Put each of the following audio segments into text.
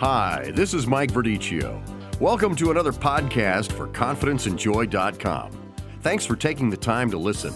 Hi, this is Mike Verdicchio. Welcome to another podcast for ConfidenceandJoy.com. Thanks for taking the time to listen.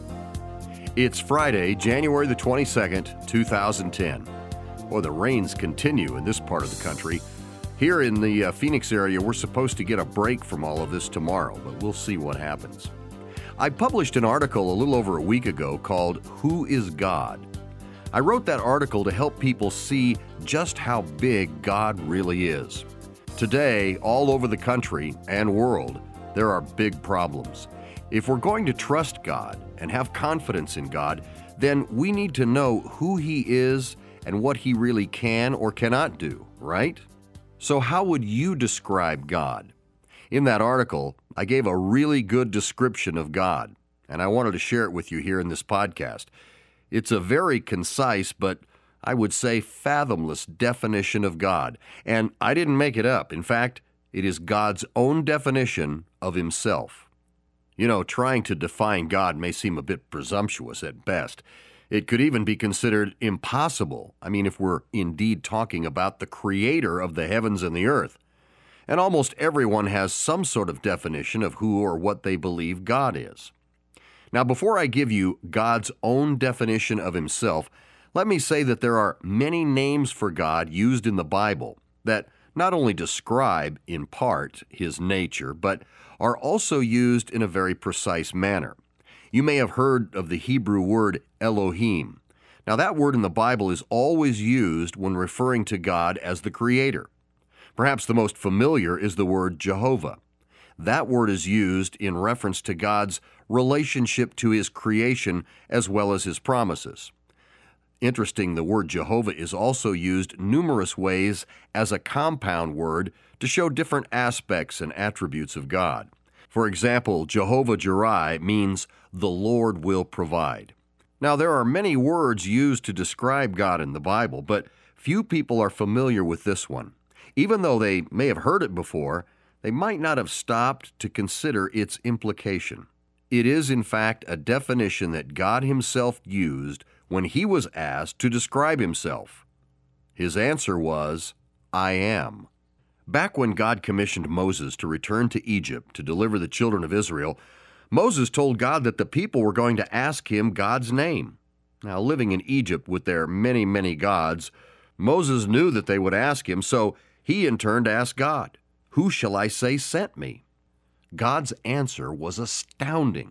It's Friday, January the 22nd, 2010. Well, the rains continue in this part of the country. Here in the Phoenix area, we're supposed to get a break from all of this tomorrow, but we'll see what happens. I published an article a little over a week ago called Who is God? I wrote that article to help people see just how big God really is. Today, all over the country and world, there are big problems. If we're going to trust God and have confidence in God, then we need to know who He is and what He really can or cannot do, right? So how would you describe God? In that article, I gave a really good description of God, and I wanted to share it with you here in this podcast. It's a very concise, but I would say fathomless definition of God, and I didn't make it up. In fact, it is God's own definition of Himself. You know, trying to define God may seem a bit presumptuous at best. It could even be considered impossible. I mean, if we're indeed talking about the Creator of the heavens and the earth. And almost everyone has some sort of definition of who or what they believe God is. Now, before I give you God's own definition of Himself, let me say that there are many names for God used in the Bible that not only describe, in part, His nature, but are also used in a very precise manner. You may have heard of the Hebrew word Elohim. Now, that word in the Bible is always used when referring to God as the Creator. Perhaps the most familiar is the word Jehovah. That word is used in reference to God's relationship to His creation as well as His promises. Interesting, the word Jehovah is also used numerous ways as a compound word to show different aspects and attributes of God. For example, Jehovah Jireh means the Lord will provide. Now, there are many words used to describe God in the Bible, but few people are familiar with this one. Even though they may have heard it before, they might not have stopped to consider its implication. It is, in fact, a definition that God Himself used when He was asked to describe Himself. His answer was, I am. Back when God commissioned Moses to return to Egypt to deliver the children of Israel, Moses told God that the people were going to ask him God's name. Now, living in Egypt with their many, many gods, Moses knew that they would ask him, so he in turn asked God, Who shall I say sent me? God's answer was astounding.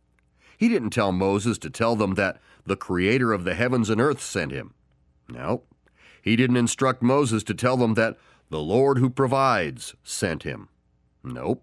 He didn't tell Moses to tell them that the Creator of the heavens and earth sent him. No, He didn't instruct Moses to tell them that the Lord who provides sent him. Nope.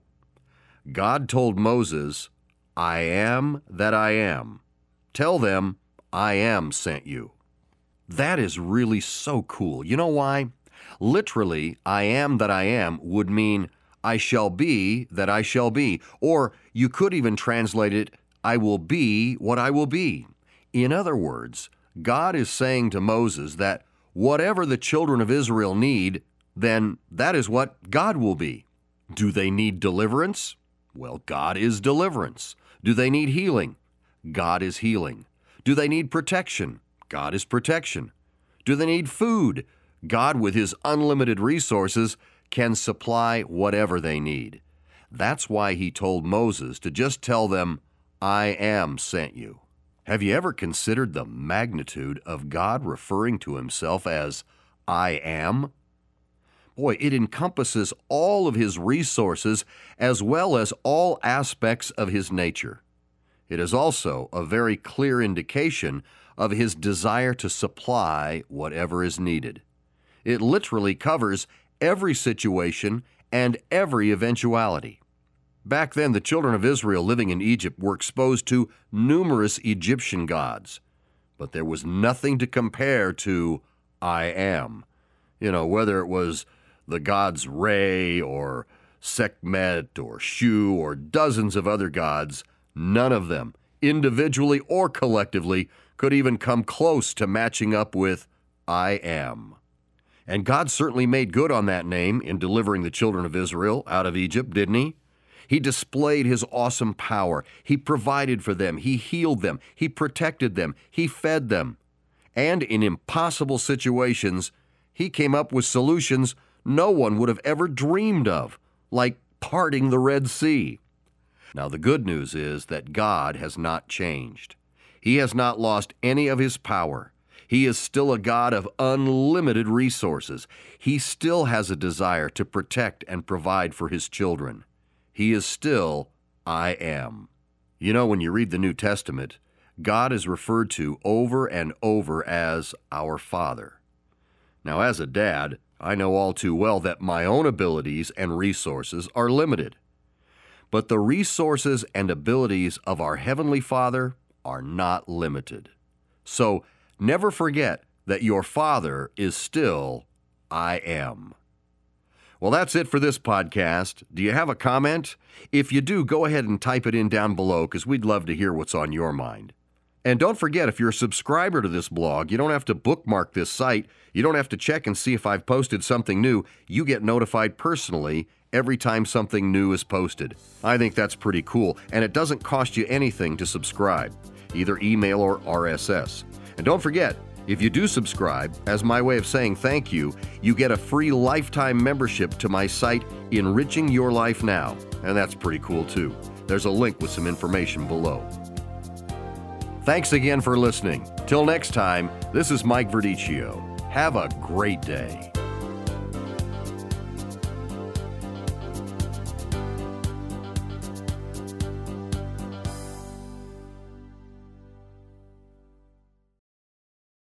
God told Moses, I am that I am. Tell them, I am sent you. That is really so cool. You know why? Literally, I am that I am would mean I shall be that I shall be. Or you could even translate it, I will be what I will be. In other words, God is saying to Moses that whatever the children of Israel need, then that is what God will be. Do they need deliverance? Well, God is deliverance. Do they need healing? God is healing. Do they need protection? God is protection. Do they need food? God, with His unlimited resources, can supply whatever they need. That's why He told Moses to just tell them, I am sent you. Have you ever considered the magnitude of God referring to Himself as I am? Boy, it encompasses all of His resources as well as all aspects of His nature. It is also a very clear indication of His desire to supply whatever is needed. It literally covers every situation and every eventuality. Back then, the children of Israel living in Egypt were exposed to numerous Egyptian gods, but there was nothing to compare to I am. You know, whether it was the gods Re or Sekhmet or Shu or dozens of other gods, none of them, individually or collectively, could even come close to matching up with I am. And God certainly made good on that name in delivering the children of Israel out of Egypt, didn't He? He displayed His awesome power. He provided for them. He healed them. He protected them. He fed them. And in impossible situations, He came up with solutions no one would have ever dreamed of, like parting the Red Sea. Now, the good news is that God has not changed. He has not lost any of His power. He is still a God of unlimited resources. He still has a desire to protect and provide for His children. He is still I Am. You know, when you read the New Testament, God is referred to over and over as our Father. Now, as a dad, I know all too well that my own abilities and resources are limited. But the resources and abilities of our Heavenly Father are not limited. So, never forget that your Father is still I Am. Well, that's it for this podcast. Do you have a comment? If you do, go ahead and type it in down below because we'd love to hear what's on your mind. And don't forget, if you're a subscriber to this blog, you don't have to bookmark this site. You don't have to check and see if I've posted something new. You get notified personally every time something new is posted. I think that's pretty cool, and it doesn't cost you anything to subscribe, either email or RSS. And don't forget, if you do subscribe, as my way of saying thank you, you get a free lifetime membership to my site, Enriching Your Life Now. And that's pretty cool too. There's a link with some information below. Thanks again for listening. Till next time, this is Mike Verdicchio. Have a great day.